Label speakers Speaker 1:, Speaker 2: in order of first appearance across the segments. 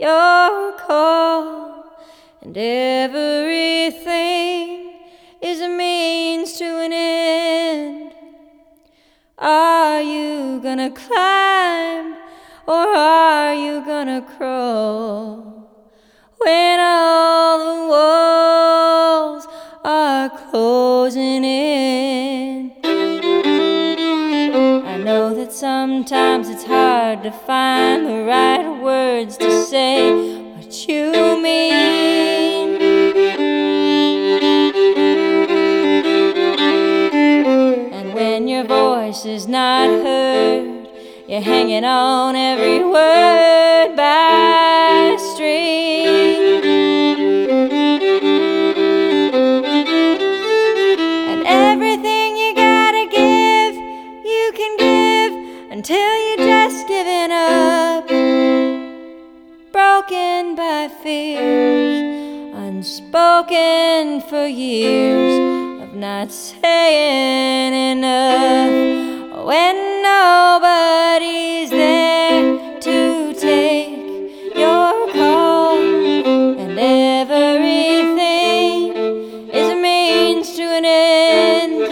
Speaker 1: your call, and everything is a means to an end. Are you gonna climb, or are you gonna crawl when all the walls are closing in? I know that sometimes it's hard to find the right words to say what you mean. And when your voice is not heard, you're hanging on every word by a string. And everything you gotta give, you can give until you're just giving up. Broken by fears, unspoken for years of not saying enough. When nobody's there to take your call, and everything is a means to an end.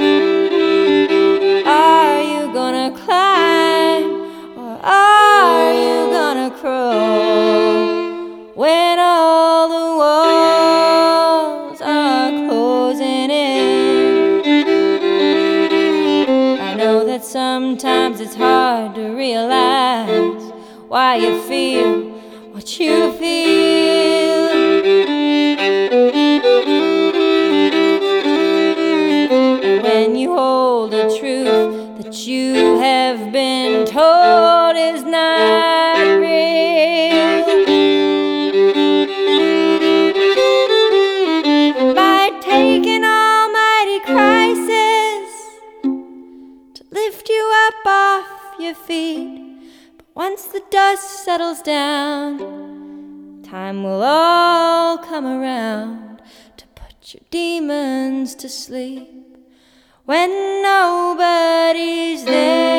Speaker 1: Are you gonna climb, or are you gonna crawl when all the walls are closing in? I know that sometimes it's hard to realize why you feel what you feel. And when you hold a truth that you have been told is not real, might take an almighty crisis to lift you up off your feet. But once the dust settles down, time will all come around to put your demons to sleep. When nobody's there